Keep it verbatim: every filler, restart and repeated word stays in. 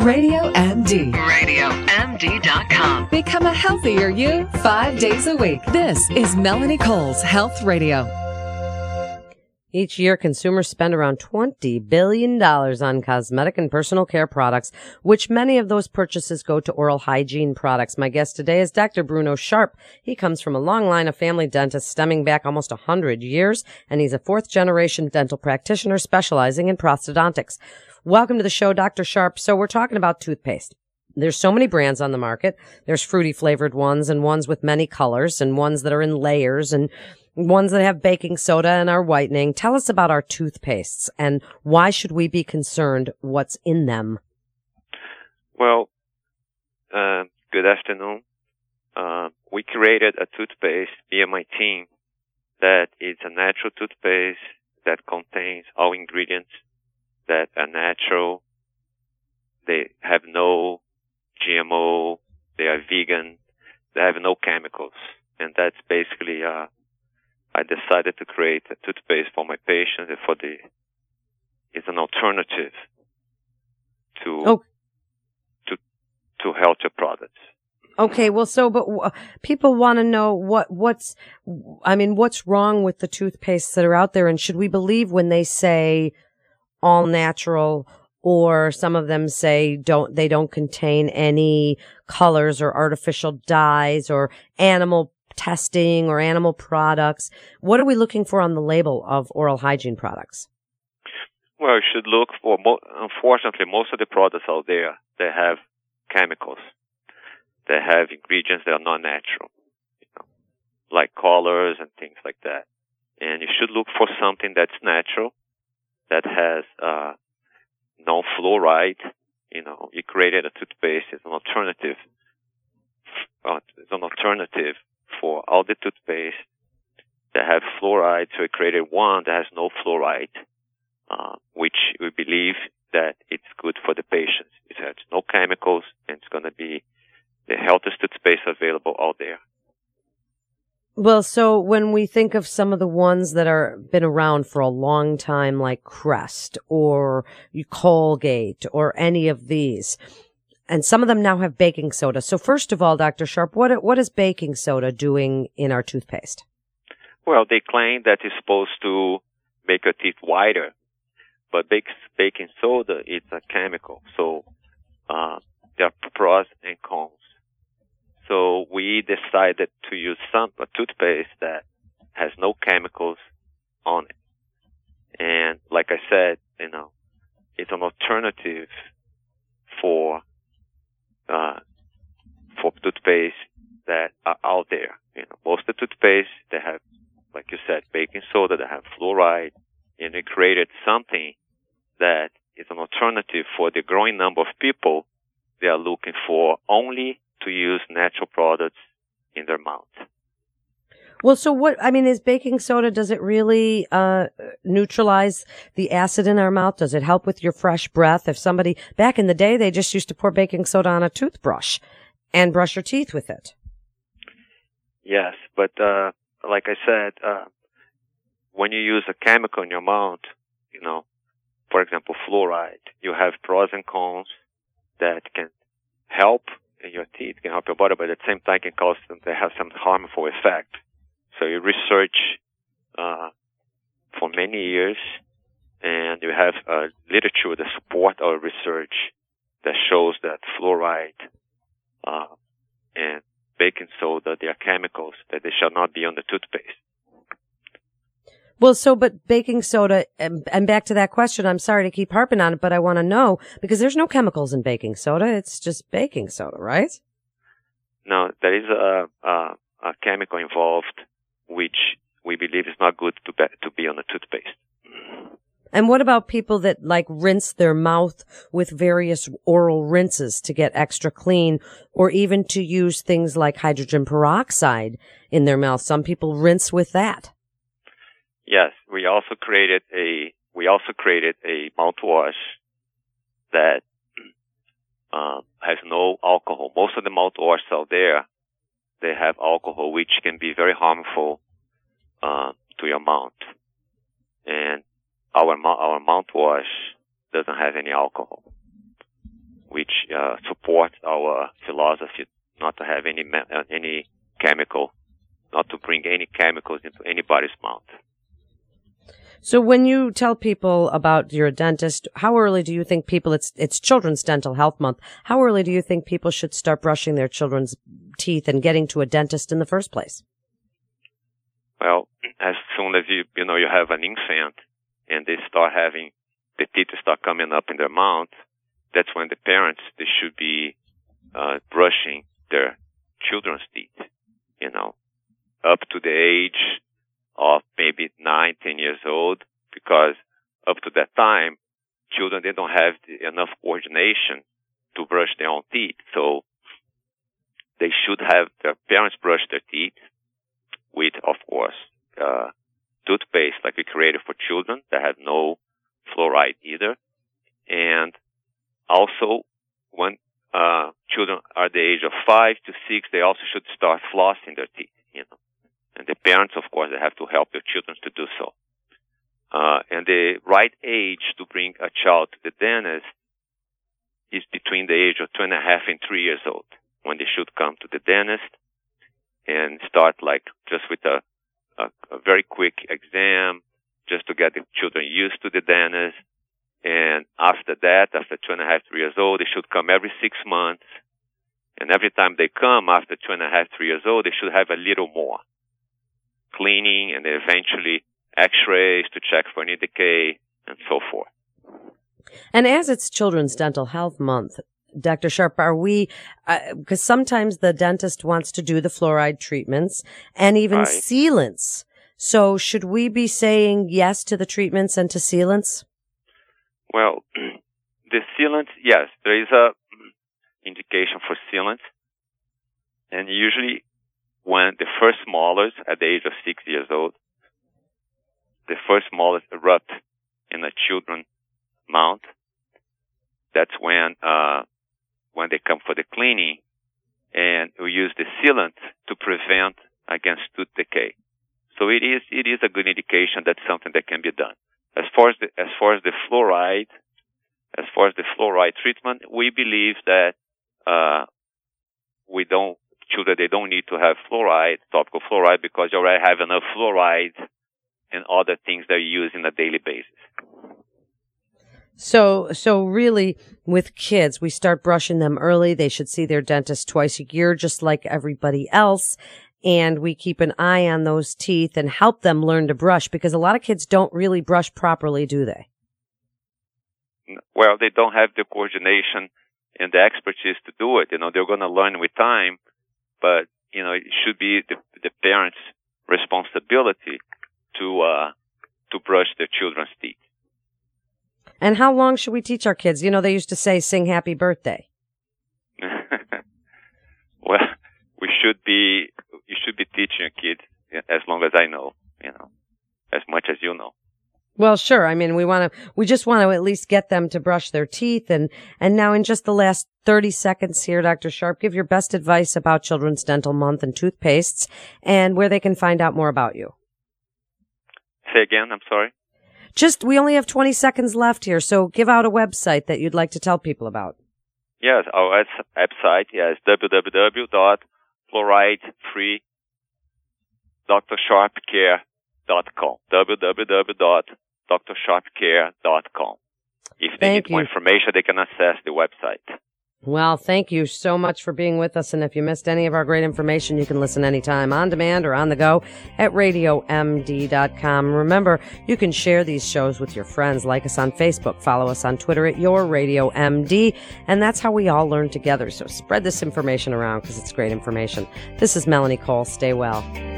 Radio M D. radio M D dot com. Become a healthier you five days a week. This is Melanie Cole's Health Radio. Each year, consumers spend around twenty billion dollars on cosmetic and personal care products, which many of those purchases go to oral hygiene products. My guest today is Doctor Bruno Sharp. He comes from a long line of family dentists stemming back almost one hundred years, and he's a fourth-generation dental practitioner specializing in prosthodontics. Welcome to the show, Doctor Sharp. So we're talking about toothpaste. There's so many brands on the market. There's fruity flavored ones and ones with many colors and ones that are in layers and ones that have baking soda and are whitening. Tell us about our toothpastes and why should we be concerned what's in them? Well, uh, good afternoon. Uh, we created a toothpaste, me and my team, that is a natural toothpaste that contains all ingredients that are natural. They have no G M O. They are vegan. They have no chemicals. And that's basically, uh, I decided to create a toothpaste for my patients and for the, it's an alternative to, oh. to, to healthier products. Okay, well, so, but w- people want to know what, what's, I mean, what's wrong with the toothpastes that are out there, and should we believe when they say all natural, or some of them say don't, they don't contain any colors or artificial dyes or animal testing or animal products? What are we looking for on the label of oral hygiene products? Well, you should look for, unfortunately, most of the products out there, they have chemicals. They have ingredients that are not natural, you know, like colors and things like that. And you should look for something that's natural, that has uh, non-fluoride. You know, you created a toothpaste. It's an alternative. Uh, it's an alternative for all the toothpaste that have fluoride. So we created one that has no fluoride, uh, which we believe that it's good for the patients. It has no chemicals, and it's going to be the healthiest toothpaste available out there. Well, so when we think of some of the ones that are been around for a long time, like Crest or Colgate or any of these, and some of them now have baking soda. So first of all, Doctor Sharp, what what is baking soda doing in our toothpaste? Well, they claim that it's supposed to make your teeth whiter, but baking soda is a chemical, so uh, there are pros and cons. So we decided to use some a toothpaste that has no chemicals on it. And like I said, you know, it's an alternative for uh for toothpaste that are out there. You know, most of the toothpaste they have, like you said, baking soda, that have fluoride, and we created something that is an alternative for the growing number of people they are looking for only to use natural products in their mouth. Well, so what, I mean, is baking soda, does it really uh neutralize the acid in our mouth? Does it help with your fresh breath? If somebody, back in the day, they just used to pour baking soda on a toothbrush and brush your teeth with it. Yes, but uh like I said, uh when you use a chemical in your mouth, you know, for example, fluoride, you have pros and cons that can help in your teeth, can help your body, but at the same time can cause them to have some harmful effect. So you research uh for many years, and you have uh, literature that support our research that shows that fluoride uh and baking soda, they are chemicals, that they shall not be on the toothpaste. Well, so, but baking soda, and, and back to that question, I'm sorry to keep harping on it, but I want to know, because there's no chemicals in baking soda. It's just baking soda, right? No, there is a, a, a chemical involved, which we believe is not good to be, to be on a toothpaste. And what about people that like rinse their mouth with various oral rinses to get extra clean, or even to use things like hydrogen peroxide in their mouth? Some people rinse with that. Yes, we also created a we also created a mouthwash that uh, has no alcohol. Most of the mouthwashes out there, they have alcohol, which can be very harmful uh, to your mouth. And our our mouthwash doesn't have any alcohol. which uh, supports our philosophy not to have any uh, any chemical, not to bring any chemicals into anybody's mouth. So when you tell people about you're a dentist, how early do you think people, it's it's Children's Dental Health Month, how early do you think people should start brushing their children's teeth and getting to a dentist in the first place? Well, as soon as you, you know, you have an infant and they start having, the teeth start coming up in their mouth, that's when the parents, they should be uh, brushing their children's teeth, you know, up to the age of maybe nine, ten years old, because up to that time, children, they don't have the, enough coordination to brush their own teeth. So they should have their parents brush their teeth with, of course, uh, toothpaste like we created for children that have no fluoride either. And also, when uh, children are the age of five to six, they also should start flossing their teeth, you know. And the parents, of course, they have to help their children to do so. Uh, and the right age to bring a child to the dentist is between the age of two and a half and three years old, when they should come to the dentist and start like just with a, a, a very quick exam, just to get the children used to the dentist. And after that, after two and a half, three years old, they should come every six months. And every time they come after two and a half, three years old, they should have a little more cleaning and eventually x-rays to check for any decay and so forth. And as it's Children's Dental Health Month, Doctor Sharp, are we, because uh, sometimes the dentist wants to do the fluoride treatments and even right. sealants. So should we be saying yes to the treatments and to sealants? Well, the sealants, yes, there is a indication for sealants. And usually when the first molars at the age of six years old, the first molars erupt in a children's mouth, that's when, uh, when they come for the cleaning, and we use the sealant to prevent against tooth decay. So it is, it is a good indication that's something that can be done. As far as the, as far as the fluoride, as far as the fluoride treatment, we believe that, uh, we don't, children, they don't need to have fluoride, topical fluoride, because you already have enough fluoride and other things that you use on a daily basis. So, so really with kids, we start brushing them early. They should see their dentist twice a year, just like everybody else. And we keep an eye on those teeth and help them learn to brush, because a lot of kids don't really brush properly, do they? Well, they don't have the coordination and the expertise to do it. You know, they're going to learn with time, but, you know, it should be the, the parents' responsibility to, uh, to brush their children's teeth. And how long should we teach our kids? You know, they used to say, sing happy birthday. Well, we should be, you should be teaching your kids as long as I know, you know, as much as you know. Well, sure. I mean, we want to, we just want to at least get them to brush their teeth. And, and now in just the last thirty seconds here, Doctor Sharp, give your best advice about Children's Dental Month and toothpastes and where they can find out more about you. Say again, I'm sorry. Just, we only have twenty seconds left here, so give out a website that you'd like to tell people about. Yes, our website is w w w dot fluoride free dr sharp care dot com. w w w dot dr sharp care dot com. If they Thank need more you. information, they can access the website. Well, thank you so much for being with us. And if you missed any of our great information, you can listen anytime on demand or on the go at radio m d dot com. Remember, you can share these shows with your friends. Like us on Facebook. Follow us on Twitter at Your Radio M D. And that's how we all learn together. So spread this information around because it's great information. This is Melanie Cole. Stay well.